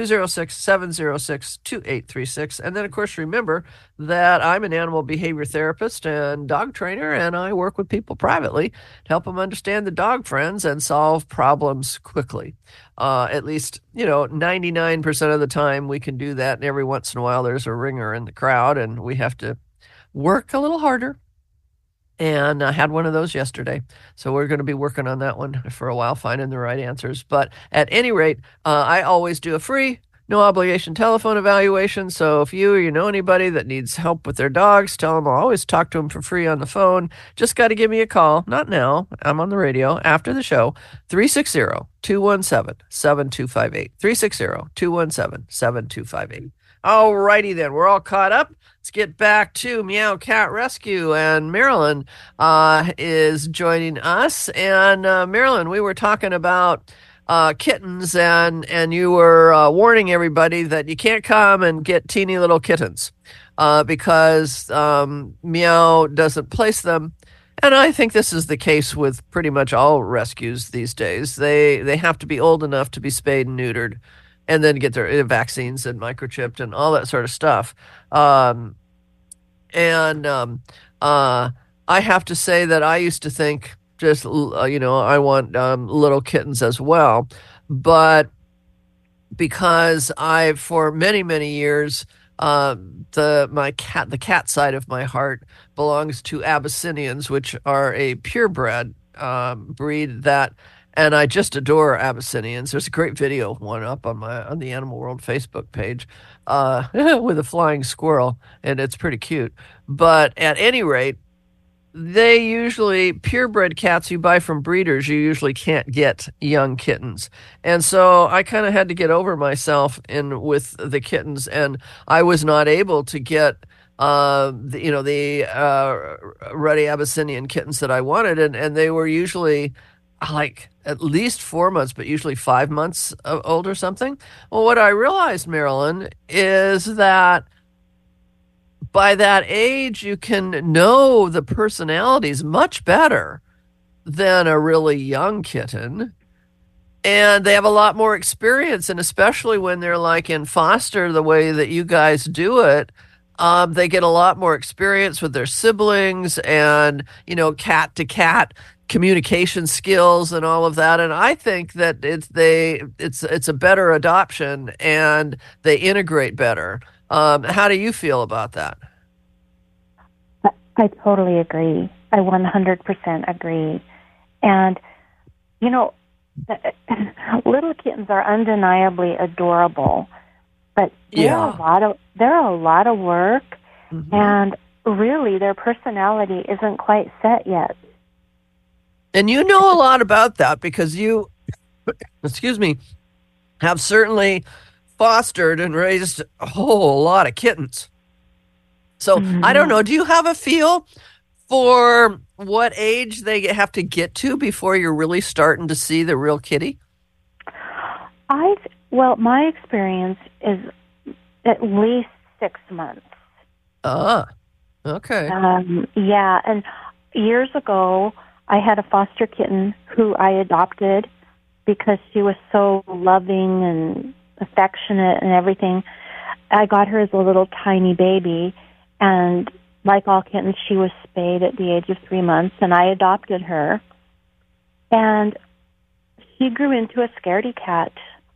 206-706-2836. And then, of course, remember that I'm an animal behavior therapist and dog trainer, and I work with people privately to help them understand the dog friends and solve problems quickly. At least, 99% of the time we can do that, and every once in a while there's a ringer in the crowd, and we have to work a little harder. And I had one of those yesterday. So we're going to be working on that one for a while, finding the right answers. But at any rate, I always do a free, no obligation telephone evaluation. So if you or you know anybody that needs help with their dogs, tell them I'll always talk to them for free on the phone. Just got to give me a call. Not now. I'm on the radio after the show. 360-217-7258. 360-217-7258. All righty then. We're all caught up. Let's get back to Meow Cat Rescue, and Marilyn is joining us. And Marilyn, we were talking about kittens, and you were warning everybody that you can't come and get teeny little kittens because Meow doesn't place them. And I think this is the case with pretty much all rescues these days. They have to be old enough to be spayed and neutered, and then get their vaccines and microchipped and all that sort of stuff. I have to say that I used to think just, I want little kittens as well. But because for many, many years, the cat side of my heart belongs to Abyssinians, which are a purebred breed that. And I just adore Abyssinians. There's a great video of one up on the Animal World Facebook page with a flying squirrel, and it's pretty cute. But at any rate, purebred cats you buy from breeders, you usually can't get young kittens. And so I kind of had to get over myself with the kittens, and I was not able to get the ruddy Abyssinian kittens that I wanted, and they were usually like at least 4 months, but usually 5 months old or something. Well, what I realized, Marilyn, is that by that age, you can know the personalities much better than a really young kitten. And they have a lot more experience, and especially when they're like in foster, the way that you guys do it, they get a lot more experience with their siblings and, cat to cat communication skills and all of that. And I think that it's a better adoption and they integrate better. How do you feel about that? I totally agree. I 100% agree. And, little kittens are undeniably adorable, but they're a lot of work, and really their personality isn't quite set yet. And you know a lot about that because you, excuse me, have certainly fostered and raised a whole lot of kittens. So I don't know. Do you have a feel for what age they have to get to before you're really starting to see the real kitty? Well, my experience is at least 6 months. Okay. Yeah, and years ago, I had a foster kitten who I adopted because she was so loving and affectionate and everything. I got her as a little tiny baby, and like all kittens, she was spayed at the age of 3 months, and I adopted her. And she grew into a scaredy cat.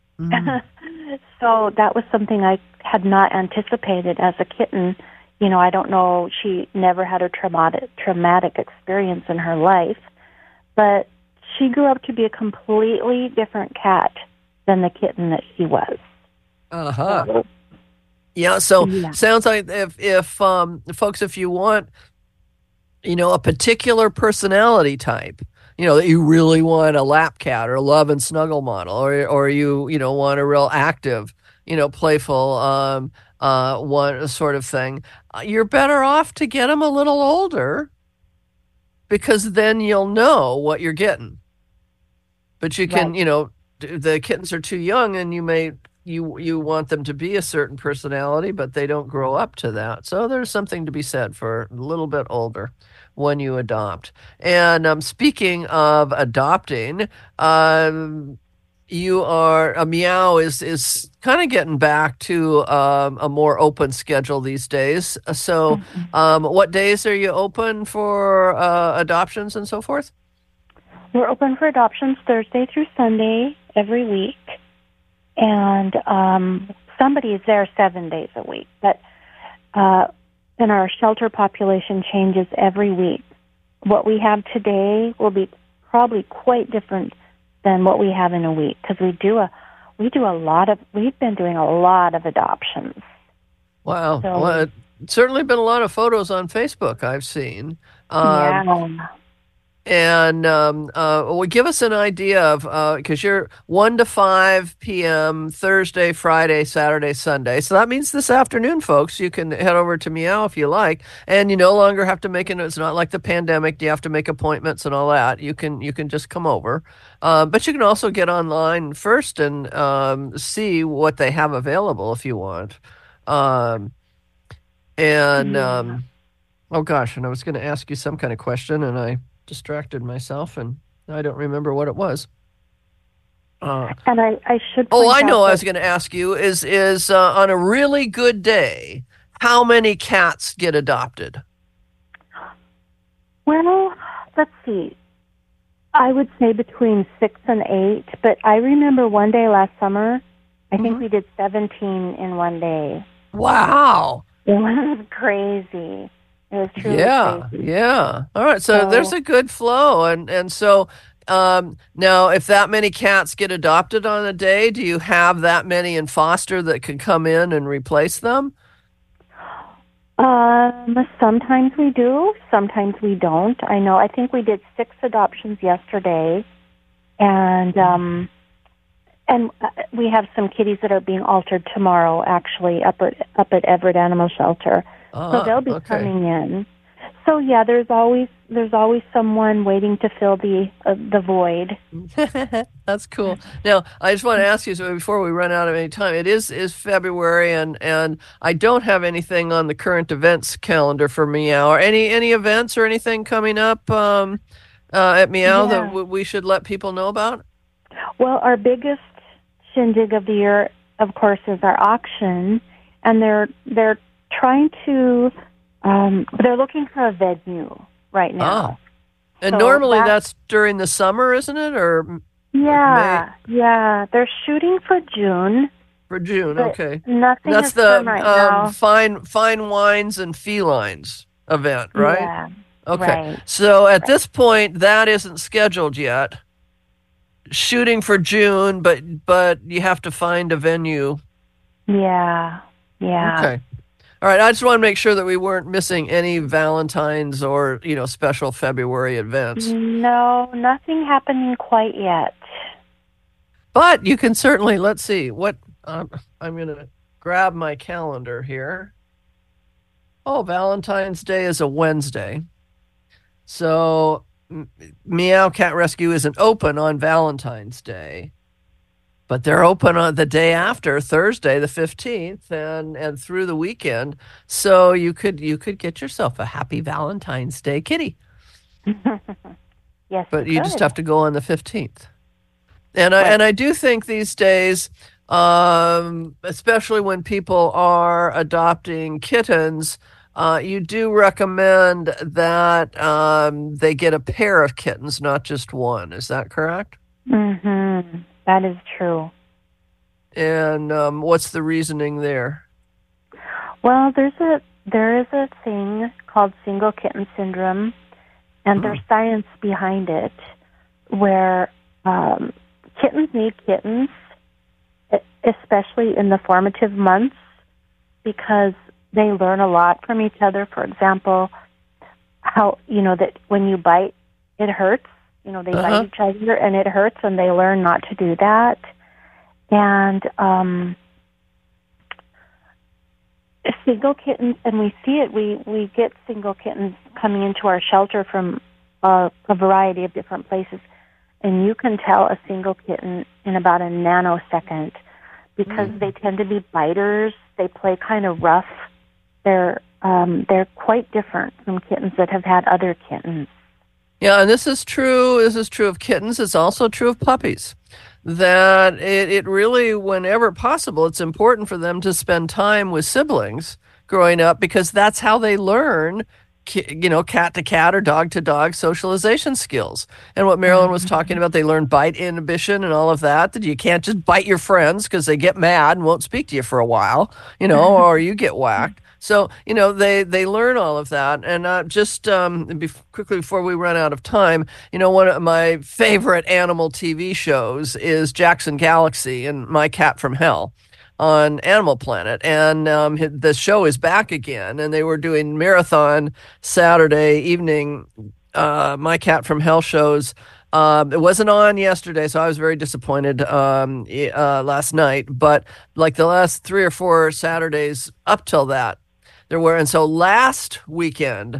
So that was something I had not anticipated as a kitten. I don't know, she never had a traumatic experience in her life, but she grew up to be a completely different cat than the kitten that she was. Yeah, sounds like if folks, if you want, a particular personality type, that you really want a lap cat or a love and snuggle model, or you want a real active, playful one sort of thing, you're better off to get them a little older, because then you'll know what you're getting. But you can, the kittens are too young, and you want them to be a certain personality, but they don't grow up to that. So there's something to be said for a little bit older when you adopt. And speaking of adopting, you are Meow is kind of getting back to a more open schedule these days. So, what days are you open for adoptions and so forth? We're open for adoptions Thursday through Sunday every week. And somebody is there 7 days a week. But and our shelter population changes every week. What we have today will be probably quite different than what we have in a week, because we've been doing a lot of adoptions. Wow. Well, it's certainly been a lot of photos on Facebook I've seen. And give us an idea of, because you're 1 to 5 p.m. Thursday, Friday, Saturday, Sunday. So that means this afternoon, folks, you can head over to Meow if you like, and you no longer have to it's not like the pandemic. You have to make appointments and all that. You can just come over. But you can also get online first and see what they have available if you want. Oh gosh, and I was going to ask you some kind of question, and I distracted myself, and I don't remember what it was. And I should. I know. I was going to ask you is on a really good day, how many cats get adopted? Well, let's see. I would say between 6 and 8, but I remember one day last summer, I think we did 17 in one day. Wow. It was crazy. It was truly crazy. Yeah. All right. So there's a good flow. And so now if that many cats get adopted on a day, do you have that many in foster that can come in and replace them? Sometimes we do. Sometimes we don't. I think we did 6 adoptions yesterday. And we have some kitties that are being altered tomorrow, actually, up at Everett Animal Shelter. So they'll be coming in. So yeah, there's always someone waiting to fill the void. That's cool. Now, I just want to ask you, so before we run out of any time, it is February, and I don't have anything on the current events calendar for Meow. Or any events or anything coming up at Meow Yeah. that we should let people know about? Well, our biggest shindig of the year, of course, is our auction, and they're trying to they're looking for a venue right now. And So normally that- that's during the summer, isn't it? Or Yeah, yeah. They're shooting for June. for June? But Okay. Nothing That's is the firm right now. fine wines and felines event, right? Yeah. Okay. Right. So at this point, that isn't scheduled yet. Shooting for June, but you have to find a venue. Yeah. Yeah. Okay. All right. I just want to make sure that we weren't missing any Valentine's or special February events. No, nothing happening quite yet. But you can certainly, let's see what I'm going to grab my calendar here. Oh, Valentine's Day is a Wednesday. So Meow Cat Rescue isn't open on Valentine's Day, but they're open on the day after, Thursday the 15th, and through the weekend. So you could get yourself a happy Valentine's Day kitty. Yes, But you just have to go on the 15th. And I do think these days, especially when people are adopting kittens, you do recommend that they get a pair of kittens, not just one. Is that correct? Mm-hmm. That is true. And what's the reasoning there? Well, there is a thing called single kitten syndrome, and there's science behind it, where kittens need kittens, especially in the formative months, because they learn a lot from each other. For example, how that when you bite, it hurts. They bite each other and it hurts, and they learn not to do that. And single kittens, and we see it. We get single kittens coming into our shelter from a variety of different places, and you can tell a single kitten in about a nanosecond because they tend to be biters. They play kind of rough. They're quite different from kittens that have had other kittens. Yeah, and this is true. This is true of kittens. It's also true of puppies. That it really, whenever possible, it's important for them to spend time with siblings growing up, because that's how they learn, cat to cat or dog to dog socialization skills. And what Marilyn was talking about, they learn bite inhibition and all of that, that you can't just bite your friends because they get mad and won't speak to you for a while, or you get whacked. So, they learn all of that. And just quickly before we run out of time, one of my favorite animal TV shows is Jackson Galaxy and My Cat from Hell on Animal Planet. And the show is back again, and they were doing marathon Saturday evening My Cat from Hell shows. It wasn't on yesterday, so I was very disappointed last night. But like the last 3 or 4 Saturdays up till that, there were. And so last weekend,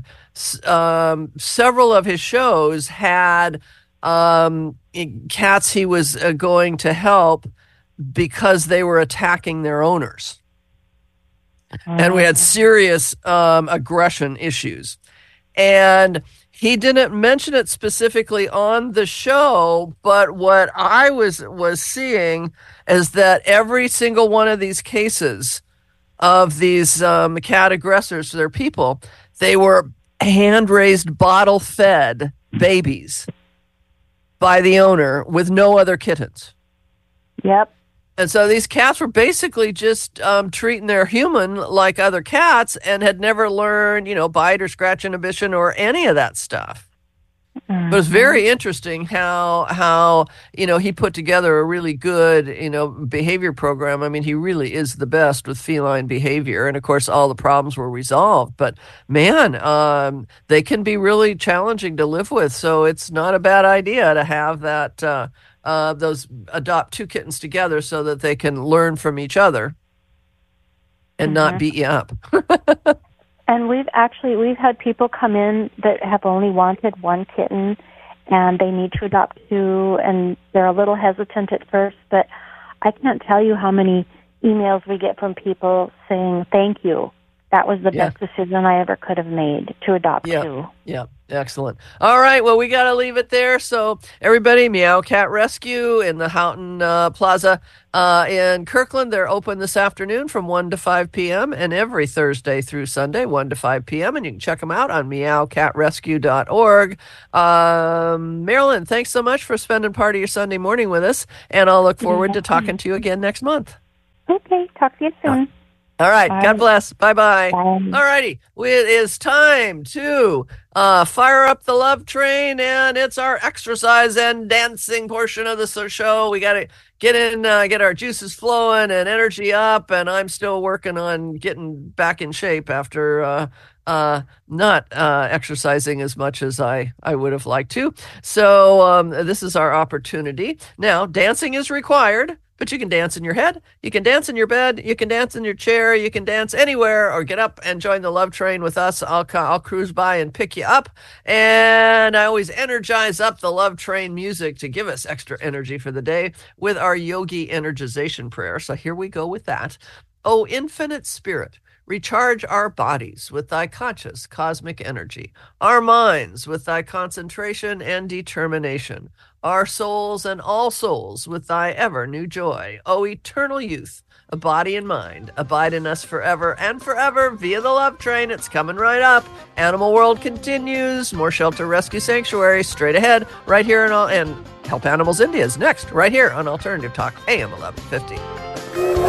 several of his shows had cats he was going to help because they were attacking their owners. And we had serious aggression issues. And he didn't mention it specifically on the show, but what I was seeing is that every single one of these cases of these cat aggressors to their people, they were hand-raised, bottle-fed babies by the owner with no other kittens. Yep. And so these cats were basically just treating their human like other cats and had never learned, bite or scratch inhibition or any of that stuff. But it was very interesting how he put together a really good, behavior program. I mean, he really is the best with feline behavior. And, of course, all the problems were resolved. But, man, they can be really challenging to live with. So it's not a bad idea to have that adopt 2 kittens together so that they can learn from each other and not beat you up. And we've had people come in that have only wanted 1 kitten, and they need to adopt 2, and they're a little hesitant at first, but I can't tell you how many emails we get from people saying thank you that was the best decision I ever could have made to adopt two. Yeah. Excellent. All right. Well, we got to leave it there. So everybody, Meow Cat Rescue in the Houghton Plaza in Kirkland. They're open this afternoon from 1 to 5 p.m. and every Thursday through Sunday, 1 to 5 p.m. And you can check them out on meowcatrescue.org. Marilyn, thanks so much for spending part of your Sunday morning with us. And I'll look forward to talking to you again next month. Okay. Talk to you soon. All right. Bye. God bless. Bye-bye. Bye. All righty. It is time to fire up the love train, and it's our exercise and dancing portion of the show. We got to get our juices flowing and energy up, and I'm still working on getting back in shape after not exercising as much as I would have liked to. So this is our opportunity. Now, dancing is required. But you can dance in your head, you can dance in your bed, you can dance in your chair, you can dance anywhere, or get up and join the love train with us. I'll cruise by and pick you up. And I always energize up the love train music to give us extra energy for the day with our yogi energization prayer. So here we go with that. Oh, infinite spirit, recharge our bodies with thy conscious cosmic energy, our minds with thy concentration and determination, our souls and all souls with thy ever new joy. O eternal youth, a body and mind, abide in us forever and forever via the love train. It's coming right up. Animal World continues. More Shelter Rescue Sanctuary straight ahead right here and Help Animals India is next right here on Alternative Talk AM 1150.